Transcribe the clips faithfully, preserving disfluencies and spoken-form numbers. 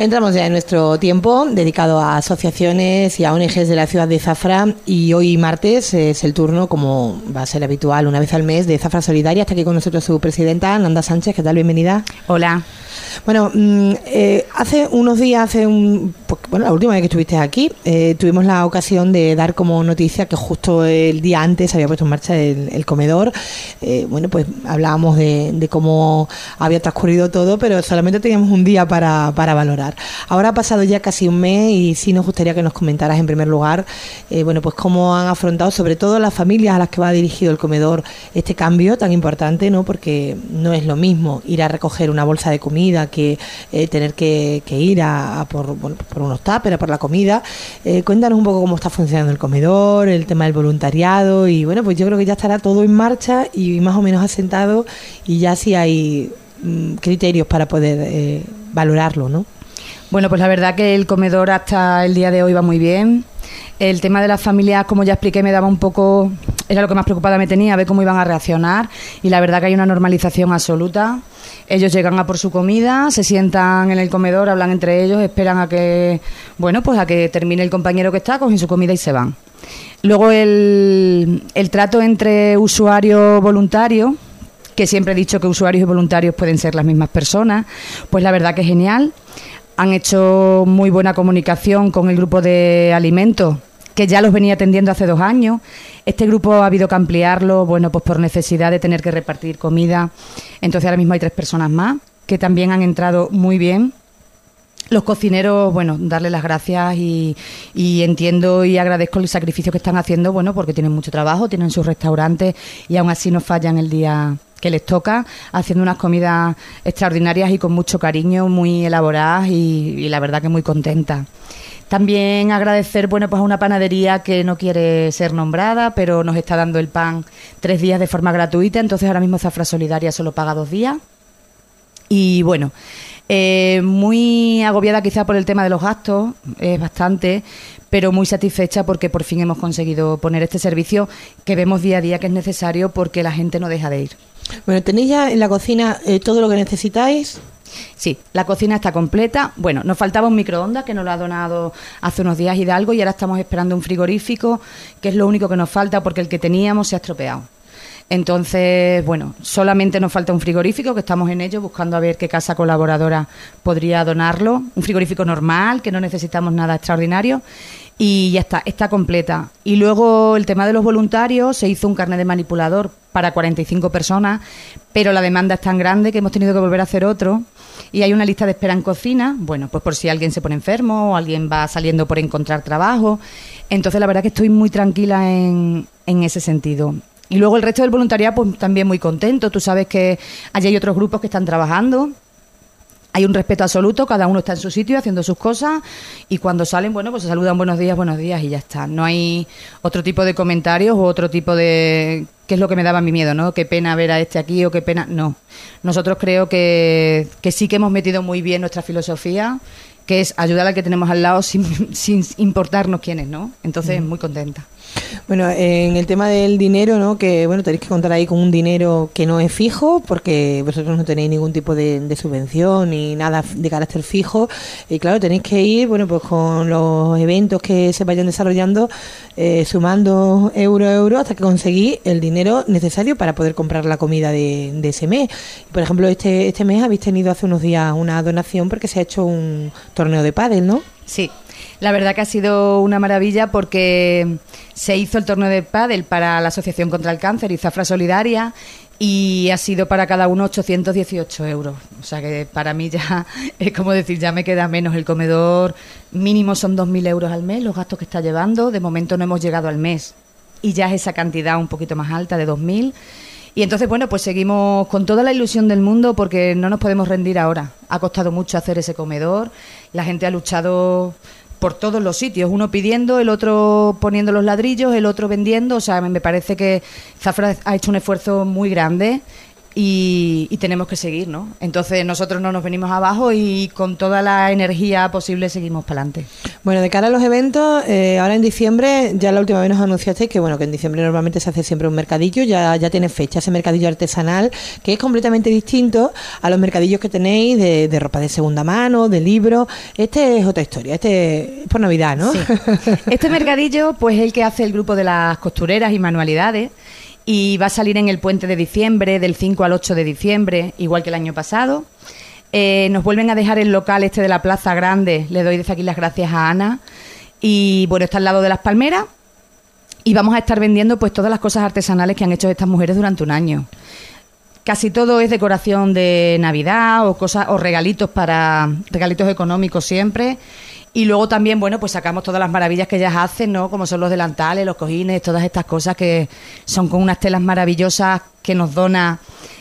Entramos ya en nuestro tiempo dedicado a asociaciones y a O N Ges de la ciudad de Zafra, y hoy martes es el turno, como va a ser habitual una vez al mes, de Zafra Solidaria. Está aquí con nosotros su presidenta, Nanda Sánchez. ¿Qué tal? Bienvenida. Hola. Bueno, eh, hace unos días, hace un, pues, bueno, la última vez que estuviste aquí, eh, tuvimos la ocasión de dar como noticia que justo el día antes se había puesto en marcha el, el comedor. Eh, bueno, pues hablábamos de, de cómo había transcurrido todo, pero solamente teníamos un día para, para valorar. Ahora ha pasado ya casi un mes y sí nos gustaría que nos comentaras en primer lugar, eh, bueno, pues cómo han afrontado, sobre todo las familias a las que va dirigido el comedor, este cambio tan importante, ¿no? Porque no es lo mismo ir a recoger una bolsa de comida que eh, tener que, que ir a, a por, bueno, por unos tuppers, a por la comida. Eh, cuéntanos un poco cómo está funcionando el comedor, el tema del voluntariado, y bueno, pues yo creo que ya estará todo en marcha y más o menos asentado, y ya sí hay mm, criterios para poder eh, valorarlo, ¿no? Bueno, pues la verdad que el comedor hasta el día de hoy va muy bien. El tema de las familias, como ya expliqué, me daba un poco, era lo que más preocupada me tenía, a ver cómo iban a reaccionar, y la verdad que hay una normalización absoluta. Ellos llegan a por su comida, se sientan en el comedor, hablan entre ellos, esperan a que, bueno, pues a que termine el compañero que está, cogen su comida y se van. Luego el, el trato entre usuario voluntario, que siempre he dicho que usuarios y voluntarios pueden ser las mismas personas, pues la verdad que es genial. Han hecho muy buena comunicación con el grupo de alimentos, que ya los venía atendiendo hace dos años. Este grupo ha habido que ampliarlo, bueno, pues por necesidad de tener que repartir comida. Entonces ahora mismo hay tres personas más que también han entrado muy bien. Los cocineros, bueno, darles las gracias y, y entiendo y agradezco el sacrificio que están haciendo, bueno, porque tienen mucho trabajo, tienen sus restaurantes y aún así no fallan el día que les toca, haciendo unas comidas extraordinarias y con mucho cariño, muy elaboradas y, y la verdad que muy contenta. También agradecer, bueno, pues a una panadería que no quiere ser nombrada, pero nos está dando el pan tres días de forma gratuita, entonces ahora mismo Zafra Solidaria solo paga dos días. Y bueno, eh, muy agobiada quizá por el tema de los gastos, es bastante, pero muy satisfecha porque por fin hemos conseguido poner este servicio que vemos día a día que es necesario porque la gente no deja de ir. Bueno, ¿tenéis ya en la cocina eh, todo lo que necesitáis? Sí, la cocina está completa. Bueno, nos faltaba un microondas que nos lo ha donado hace unos días Hidalgo y ahora estamos esperando un frigorífico, que es lo único que nos falta porque el que teníamos se ha estropeado. Entonces, bueno, solamente nos falta un frigorífico, que estamos en ello, buscando a ver qué casa colaboradora podría donarlo. Un frigorífico normal, que no necesitamos nada extraordinario. Y ya está, está completa. Y luego el tema de los voluntarios, se hizo un carnet de manipulador para cuarenta y cinco personas, pero la demanda es tan grande que hemos tenido que volver a hacer otro. Y hay una lista de espera en cocina, bueno, pues por si alguien se pone enfermo o alguien va saliendo por encontrar trabajo. Entonces, la verdad que estoy muy tranquila en, en ese sentido. Y luego el resto del voluntariado, pues también muy contento. Tú sabes que allí hay otros grupos que están trabajando. Hay un respeto absoluto, cada uno está en su sitio haciendo sus cosas y cuando salen, bueno, pues se saludan buenos días, buenos días y ya está. No hay otro tipo de comentarios o otro tipo de... ¿Qué es lo que me daba mi miedo, no? Qué pena ver a este aquí o qué pena... No. Nosotros creo que, que sí que hemos metido muy bien nuestra filosofía, que es ayudar al que tenemos al lado sin, sin importarnos quién es, ¿no? Entonces, mm. muy contenta. Bueno, en el tema del dinero, ¿no? Que bueno, tenéis que contar ahí con un dinero que no es fijo, porque vosotros no tenéis ningún tipo de, de subvención ni nada de carácter fijo, y claro, tenéis que ir, bueno, pues con los eventos que se vayan desarrollando, eh, sumando euro a euro hasta que conseguís el dinero necesario para poder comprar la comida de, de ese mes. Por ejemplo, este este mes habéis tenido hace unos días una donación porque se ha hecho un torneo de pádel, ¿no? Sí. La verdad que ha sido una maravilla porque se hizo el torneo de pádel para la Asociación contra el Cáncer y Zafra Solidaria y ha sido para cada uno ochocientos dieciocho euros. O sea que para mí ya es como decir, ya me queda menos. El comedor mínimo son dos mil euros al mes, los gastos que está llevando. De momento no hemos llegado al mes y ya es esa cantidad un poquito más alta de dos mil. Y entonces, bueno, pues seguimos con toda la ilusión del mundo porque no nos podemos rendir ahora. Ha costado mucho hacer ese comedor, la gente ha luchado por todos los sitios, uno pidiendo, el otro poniendo los ladrillos, el otro vendiendo, o sea, me parece que Zafra ha hecho un esfuerzo muy grande y, y tenemos que seguir, ¿no? Entonces nosotros no nos venimos abajo y con toda la energía posible seguimos para adelante. Bueno, de cara a los eventos, eh, ahora en diciembre, ya la última vez nos anunciasteis que bueno, que en diciembre normalmente se hace siempre un mercadillo, ya, ya tiene fecha, ese mercadillo artesanal, que es completamente distinto a los mercadillos que tenéis de, de ropa de segunda mano, de libros. Este es otra historia, este es por Navidad, ¿no? Sí. Este mercadillo, pues es el que hace el grupo de las costureras y manualidades, y va a salir en el puente de diciembre, del cinco al ocho de diciembre, igual que el año pasado. Eh, nos vuelven a dejar el local este de la Plaza Grande, le doy desde aquí las gracias a Ana, y bueno, está al lado de las palmeras, y vamos a estar vendiendo pues todas las cosas artesanales que han hecho estas mujeres durante un año. Casi todo es decoración de Navidad o cosas o regalitos para regalitos económicos siempre. Y luego también, bueno, pues sacamos todas las maravillas que ellas hacen, ¿no? Como son los delantales, los cojines, todas estas cosas que son con unas telas maravillosas que nos dona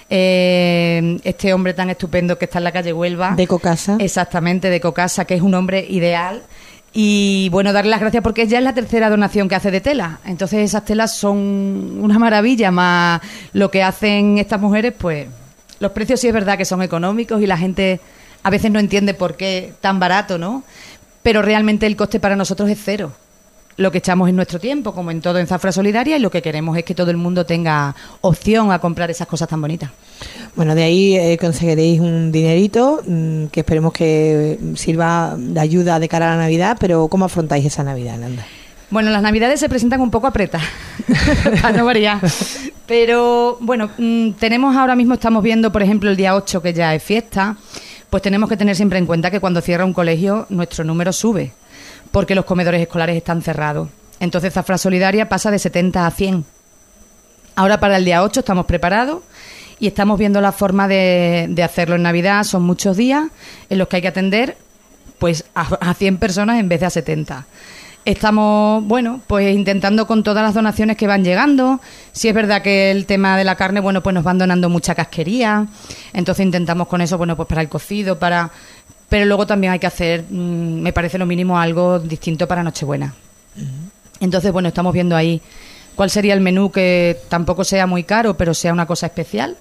eh, este hombre tan estupendo que está en la calle Huelva. De Cocasa. Exactamente, de Cocasa, que es un hombre ideal. Y bueno, darle las gracias porque ya es la tercera donación que hace de tela. Entonces esas telas son una maravilla, más lo que hacen estas mujeres, pues los precios sí es verdad que son económicos y la gente a veces no entiende por qué tan barato, ¿no? Pero realmente el coste para nosotros es cero. Lo que echamos en nuestro tiempo, como en todo en Zafra Solidaria, y lo que queremos es que todo el mundo tenga opción a comprar esas cosas tan bonitas. Bueno, de ahí eh, conseguiréis un dinerito mmm, que esperemos que sirva de ayuda de cara a la Navidad, pero ¿cómo afrontáis esa Navidad, Nanda? Bueno, las Navidades se presentan un poco apretadas, para no variar. Pero bueno, mmm, tenemos ahora mismo, estamos viendo, por ejemplo, el día ocho, que ya es fiesta. Pues tenemos que tener siempre en cuenta que cuando cierra un colegio nuestro número sube, porque los comedores escolares están cerrados. Entonces Zafra Solidaria pasa de setenta a cien. Ahora para el día ocho estamos preparados y estamos viendo la forma de, de hacerlo en Navidad. Son muchos días en los que hay que atender pues a, a cien personas en vez de a setenta. Estamos, bueno, pues intentando con todas las donaciones que van llegando. Sí es verdad que el tema de la carne, bueno, pues nos van donando mucha casquería. Entonces intentamos con eso, bueno, pues para el cocido, para... Pero luego también hay que hacer, mmm, me parece lo mínimo, algo distinto para Nochebuena. Uh-huh. Entonces, bueno, estamos viendo ahí cuál sería el menú que tampoco sea muy caro, pero sea una cosa especial.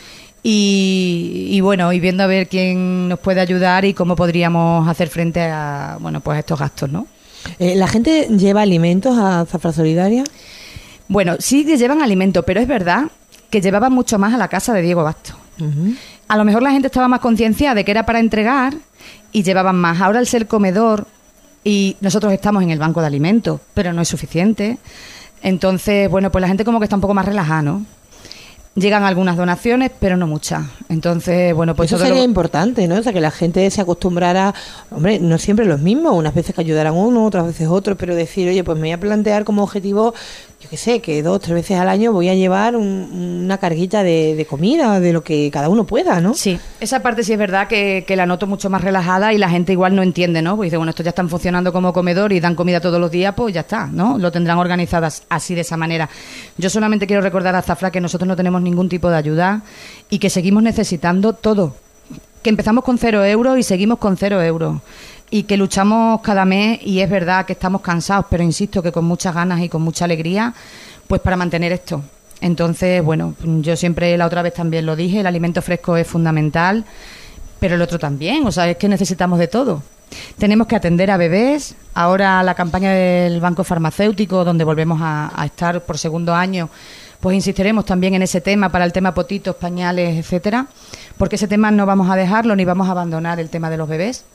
Y, y bueno, y viendo a ver quién nos puede ayudar y cómo podríamos hacer frente a, bueno, pues a estos gastos, ¿no? Eh, ¿La gente lleva alimentos a Zafra Solidaria? Bueno, sí que llevan alimentos, pero es verdad que llevaban mucho más a la casa de Diego Basto. Uh-huh. A lo mejor la gente estaba más concienciada de que era para entregar y llevaban más. Ahora al ser comedor, y nosotros estamos en el banco de alimentos, pero no es suficiente. Entonces, bueno, pues la gente como que está un poco más relajada, ¿no? Llegan algunas donaciones, pero no muchas. Entonces, bueno, pues... Eso sería lo... importante, ¿no? O sea, que la gente se acostumbrara... Hombre, no siempre los mismos. Unas veces que ayudarán uno, otras veces otro, pero decir, oye, pues me voy a plantear como objetivo, yo qué sé, que dos, tres veces al año voy a llevar un, una carguita de, de comida, de lo que cada uno pueda, ¿no? Sí, esa parte sí es verdad que, que la noto mucho más relajada y la gente igual no entiende, ¿no? Pues dice, bueno, estos ya están funcionando como comedor y dan comida todos los días, pues ya está, ¿no? Lo tendrán organizadas así, de esa manera. Yo solamente quiero recordar a Zafra que nosotros no tenemos ningún tipo de ayuda y que seguimos necesitando todo, que empezamos con cero euros y seguimos con cero euros y que luchamos cada mes y es verdad que estamos cansados, pero insisto que con muchas ganas y con mucha alegría pues para mantener esto. Entonces, bueno, yo siempre la otra vez también lo dije, el alimento fresco es fundamental, pero el otro también, o sea, es que necesitamos de todo. Tenemos que atender a bebés, ahora la campaña del Banco Farmacéutico, donde volvemos a, a estar por segundo año, pues insistiremos también en ese tema, para el tema potitos, pañales, etcétera, porque ese tema no vamos a dejarlo ni vamos a abandonar el tema de los bebés.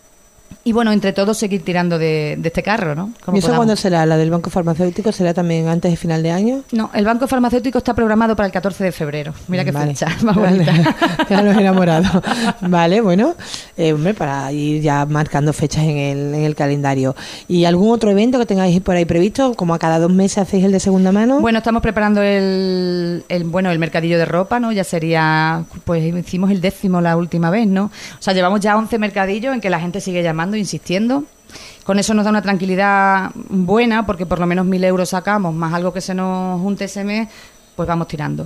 Y bueno, entre todos seguir tirando de, de este carro, ¿no? ¿Y eso cuándo será? ¿La del Banco Farmacéutico será también antes de final de año? No, el Banco Farmacéutico está programado para el catorce de febrero. Mira qué vale. fecha más bonita. Vale. Ya los enamorados. Vale, bueno, eh, hombre, para ir ya marcando fechas en el, en el calendario. ¿Y algún otro evento que tengáis por ahí previsto? ¿Como a cada dos meses hacéis el de segunda mano? Bueno, estamos preparando el, el bueno el mercadillo de ropa, ¿no? Ya sería, pues hicimos el décimo la última vez, ¿no? O sea, llevamos ya once mercadillos en que la gente sigue llamando, insistiendo. Con eso nos da una tranquilidad buena, porque por lo menos mil euros sacamos, más algo que se nos junte ese mes, pues vamos tirando.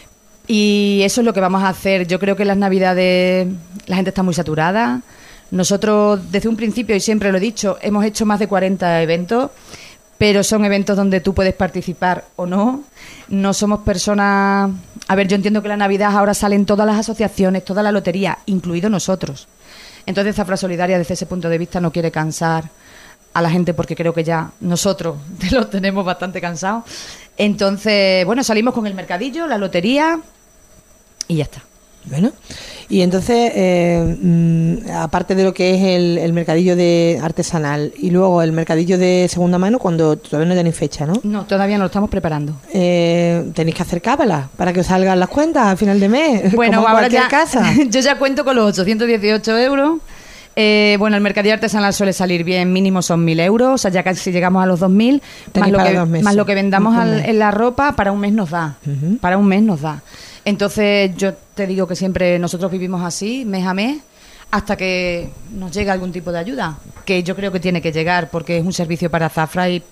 Y eso es lo que vamos a hacer. Yo creo que en las Navidades la gente está muy saturada. Nosotros, desde un principio, y siempre lo he dicho, hemos hecho más de cuarenta eventos, pero son eventos donde tú puedes participar o no. No somos personas... A ver, yo entiendo que la Navidad ahora salen todas las asociaciones, toda la lotería, incluido nosotros. Entonces Zafra Solidaria, desde ese punto de vista, no quiere cansar a la gente, porque creo que ya nosotros los tenemos bastante cansados. Entonces, bueno, salimos con el mercadillo, la lotería y ya está. Bueno, y entonces, eh, mm, aparte de lo que es el, el mercadillo de artesanal y luego el mercadillo de segunda mano, cuando todavía no tenéis fecha, ¿no? No, todavía no lo estamos preparando. Eh, ¿Tenéis que hacer cábala para que os salgan las cuentas al final de mes? Bueno, como en ahora ya, casa. Yo ya cuento con los ochocientos dieciocho euros. Eh, bueno, el mercadillo artesanal suele salir bien, mínimo son mil euros, o sea, ya casi llegamos a los dos mil, más lo, que, más lo que vendamos al, en la ropa, para un mes nos da, uh-huh. para un mes nos da. Entonces, yo te digo que siempre nosotros vivimos así, mes a mes, hasta que nos llegue algún tipo de ayuda, que yo creo que tiene que llegar, porque es un servicio para Zafra y,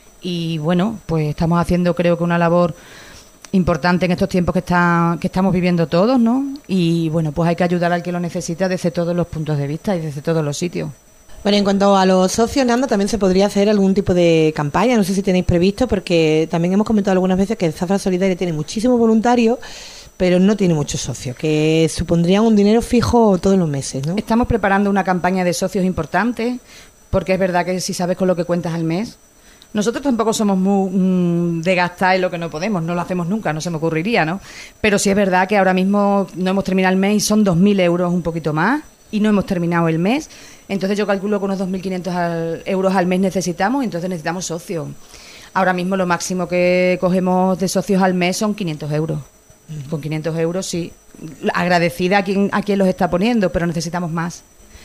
y bueno, pues estamos haciendo, creo que una labor importante en estos tiempos que está, que estamos viviendo todos, ¿no? Y bueno, pues hay que ayudar al que lo necesita desde todos los puntos de vista y desde todos los sitios. Bueno, en cuanto a los socios, Nanda, también se podría hacer algún tipo de campaña, no sé si tenéis previsto, porque también hemos comentado algunas veces que Zafra Solidaria tiene muchísimos voluntarios, pero no tiene muchos socios, que supondrían un dinero fijo todos los meses, ¿no? Estamos preparando una campaña de socios importante, porque es verdad que si sabes con lo que cuentas al mes... Nosotros tampoco somos muy mmm, de gastar en lo que no podemos, no lo hacemos nunca, no se me ocurriría, ¿no? Pero sí es verdad que ahora mismo no hemos terminado el mes y son dos mil euros, un poquito más, y no hemos terminado el mes. Entonces yo calculo que unos dos mil quinientos al, euros al mes necesitamos, y entonces necesitamos socios. Ahora mismo lo máximo que cogemos de socios al mes son quinientos euros. Uh-huh. Con quinientos euros sí, agradecida a quien, a quien los está poniendo, pero necesitamos más.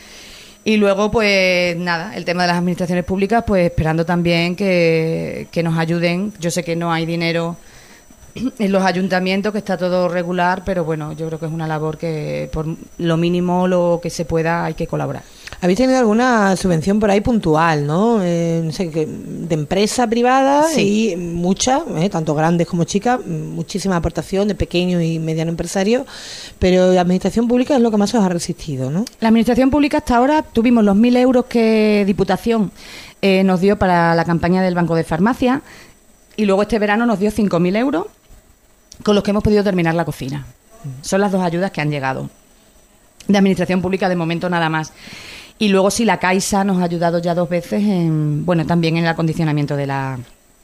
Y luego, pues nada, el tema de las administraciones públicas, pues esperando también que, que nos ayuden. Yo sé que no hay dinero en los ayuntamientos, que está todo regular, pero bueno, yo creo que es una labor que por lo mínimo, lo que se pueda, hay que colaborar. ¿Habéis tenido alguna subvención por ahí puntual, no? Eh, no sé, que de empresa privada, sí, y muchas, eh, tanto grandes como chicas, muchísima aportación de pequeños y medianos empresarios, pero la administración pública es lo que más os ha resistido, ¿no? La administración pública hasta ahora tuvimos los mil euros que Diputación eh, nos dio para la campaña del Banco de Farmacia, y luego este verano nos dio cinco mil euros con los que hemos podido terminar la cocina. Son las dos ayudas que han llegado. De administración pública de momento nada más. Y luego sí, la Caixa nos ha ayudado ya dos veces en, bueno, también en el acondicionamiento de la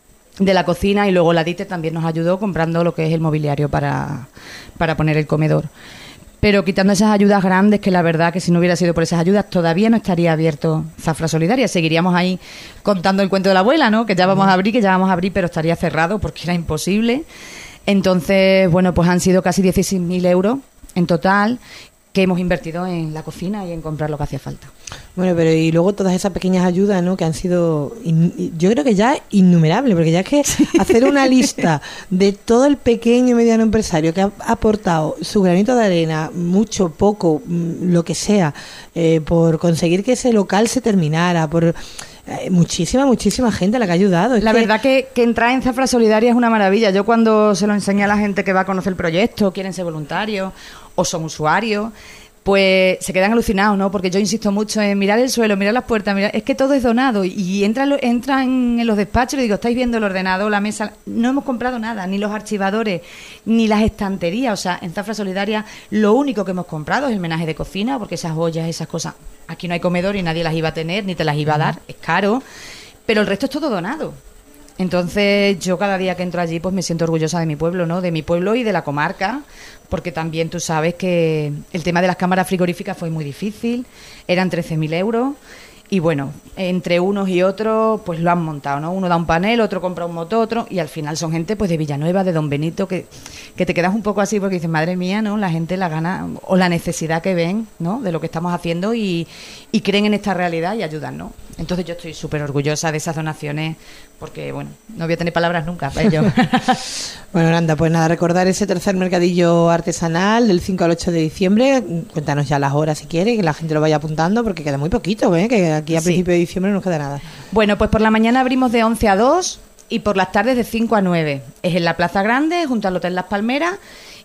de la cocina, y luego la D I T E también nos ayudó comprando lo que es el mobiliario para, para poner el comedor. Pero quitando esas ayudas grandes, que la verdad que si no hubiera sido por esas ayudas todavía no estaría abierto Zafra Solidaria. Seguiríamos ahí contando el cuento de la abuela, ¿no? Que ya vamos a abrir, que ya vamos a abrir, pero estaría cerrado porque era imposible. Entonces, bueno, pues han sido casi dieciséis mil euros en total que hemos invertido en la cocina y en comprar lo que hacía falta. Bueno, pero y luego todas esas pequeñas ayudas, ¿no?, que han sido, in, yo creo que ya innumerables, porque ya es que sí. Hacer una lista de todo el pequeño y mediano empresario que ha aportado su granito de arena, mucho, poco, lo que sea, eh, por conseguir que ese local se terminara, por... Muchísima, muchísima gente a la que ha ayudado. Es la que... verdad que, que entrar en Zafra Solidaria es una maravilla. Yo cuando se lo enseñé a la gente que va a conocer el proyecto, quieren ser voluntarios o son usuarios, pues se quedan alucinados, ¿no? Porque yo insisto mucho en mirar el suelo, mirar las puertas, mirar... es que todo es donado. Y entran, entran en los despachos y digo, ¿estáis viendo el ordenador, la mesa? No hemos comprado nada, ni los archivadores, ni las estanterías. O sea, en Zafra Solidaria lo único que hemos comprado es el menaje de cocina, porque esas ollas, esas cosas... Aquí no hay comedor y nadie las iba a tener, ni te las iba a dar, es caro, pero el resto es todo donado. Entonces yo cada día que entro allí pues me siento orgullosa de mi pueblo, ¿no? De mi pueblo y de la comarca, porque también tú sabes que el tema de las cámaras frigoríficas fue muy difícil, eran trece mil euros. Y bueno, entre unos y otros pues lo han montado, ¿no? Uno da un panel, otro compra un motor, otro, y al final son gente pues de Villanueva, de Don Benito, que, que te quedas un poco así porque dices, madre mía, ¿no? La gente la gana o la necesidad que ven, ¿no?, de lo que estamos haciendo y, y creen en esta realidad y ayudan, ¿no? Entonces yo estoy súper orgullosa de esas donaciones porque, bueno, no voy a tener palabras nunca para ello. Bueno, Nanda, pues nada, recordar ese tercer mercadillo artesanal del cinco al ocho de diciembre. Cuéntanos ya las horas si quieres, que la gente lo vaya apuntando porque queda muy poquito, ¿eh? Que aquí a sí. principios de diciembre no nos queda nada. Bueno, pues por la mañana abrimos de once a dos y por las tardes de cinco a nueve. Es en la Plaza Grande, junto al Hotel Las Palmeras,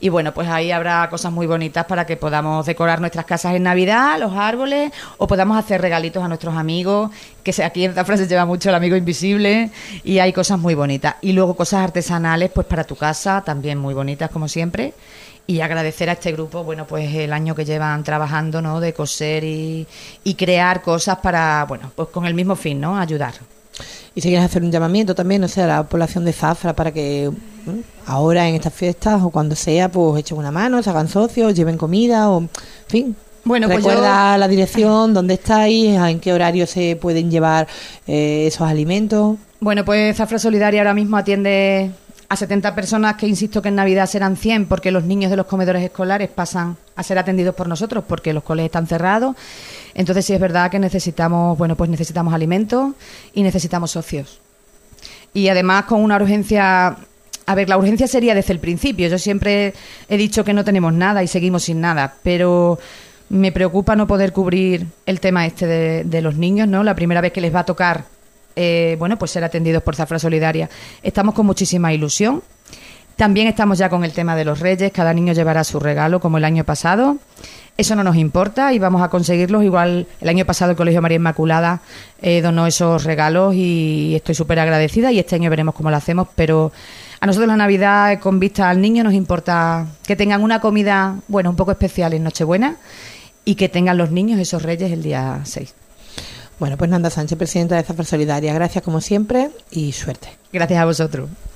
Y bueno, pues ahí habrá cosas muy bonitas para que podamos decorar nuestras casas en Navidad, los árboles, o podamos hacer regalitos a nuestros amigos, que aquí en Zafra se lleva mucho el amigo invisible, y hay cosas muy bonitas. Y luego cosas artesanales, pues para tu casa, también muy bonitas como siempre. Y agradecer a este grupo, bueno, pues el año que llevan trabajando, ¿no? De coser y, y crear cosas para, bueno, pues con el mismo fin, ¿no? Ayudar. Y si quieres hacer un llamamiento también, no sé, a la población de Zafra para que ¿no? ahora en estas fiestas o cuando sea, pues echen una mano, se hagan socios, lleven comida o, en fin. Bueno, pues recuerda yo... la dirección, dónde estáis, en qué horario se pueden llevar eh, esos alimentos. Bueno, pues Zafra Solidaria ahora mismo atiende a setenta personas, que insisto que en Navidad serán cien, porque los niños de los comedores escolares pasan a ser atendidos por nosotros porque los coles están cerrados. Entonces sí es verdad que necesitamos, bueno, pues necesitamos alimentos y necesitamos socios. Y además con una urgencia, a ver, la urgencia sería desde el principio. Yo siempre he dicho que no tenemos nada y seguimos sin nada, pero me preocupa no poder cubrir el tema este de, de los niños, ¿no? La primera vez que les va a tocar Eh, bueno, pues ser atendidos por Zafra Solidaria. Estamos con muchísima ilusión. También estamos ya con el tema de los Reyes. Cada niño llevará su regalo como el año pasado. Eso no nos importa y vamos a conseguirlos. Igual el año pasado el Colegio María Inmaculada eh, donó esos regalos y estoy súper agradecida, y este año veremos cómo lo hacemos, pero a nosotros la Navidad, con vista al niño, nos importa que tengan una comida, bueno, un poco especial en Nochebuena, y que tengan los niños esos Reyes el día seis. Bueno, pues Nanda Sánchez, presidenta de Zafra Solidaria, gracias como siempre y suerte. Gracias a vosotros.